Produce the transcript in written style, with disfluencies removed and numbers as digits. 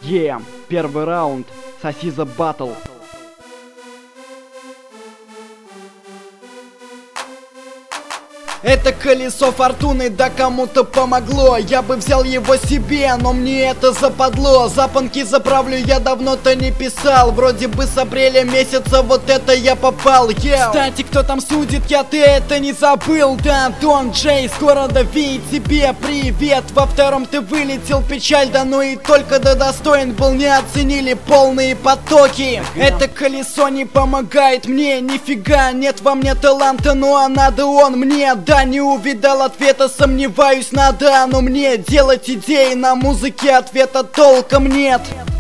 Первый раунд. Соси за батл. Это колесо фортуны, да кому-то помогло. Я бы взял его себе, но мне это западло. Запонки заправлю, я давно-то не писал. Вроде бы с апреля месяца вот это я попал. Кстати, кто там судит, ты это не забыл. Да, Дон Джей с города Ви, тебе привет. Во втором ты вылетел, печаль, да ну и только да достоин был. Не оценили полные потоки. Это колесо не помогает мне, нифига. Нет во мне таланта, ну а надо он мне. Да, не увидал ответа, сомневаюсь, надо, но мне делать идеи на музыке, ответа толком нет.